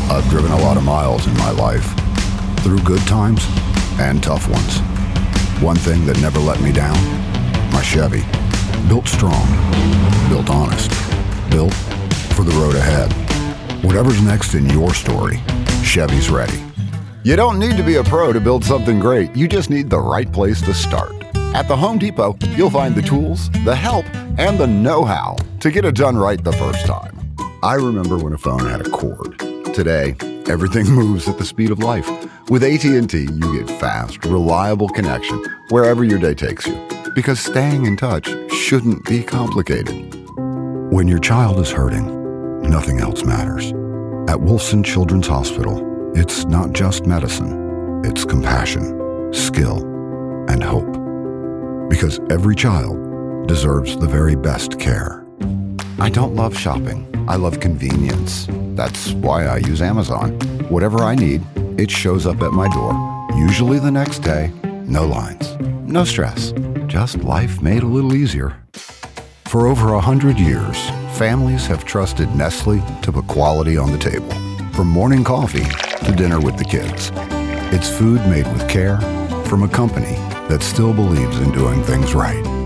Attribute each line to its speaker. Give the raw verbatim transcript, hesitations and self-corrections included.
Speaker 1: I've driven a lot of miles in my life, through good times and tough ones. One thing that never let me down, my Chevy. Built strong, built honest, built for the road ahead. Whatever's next in your story, Chevy's ready. You don't need to be a pro to build something great. You just need the right place to start. At the Home Depot, you'll find the tools, the help, and the know-how to get it done right the first time. I remember when a phone had a cord. Today, everything moves at the speed of life. With A T and T, you get fast, reliable connection wherever your day takes you. Because staying in touch shouldn't be complicated. When your child is hurting, nothing else matters. At Wolfson Children's Hospital, it's not just medicine, it's compassion, skill, and hope. Because every child deserves the very best care. I don't love shopping. I love convenience. That's why I use Amazon. Whatever I need, it shows up at my door. Usually the next day. No lines, no stress. Just life made a little easier. For over a hundred years, families have trusted Nestle to put quality on the table. From morning coffee to dinner with the kids. It's food made with care from a company that still believes in doing things right.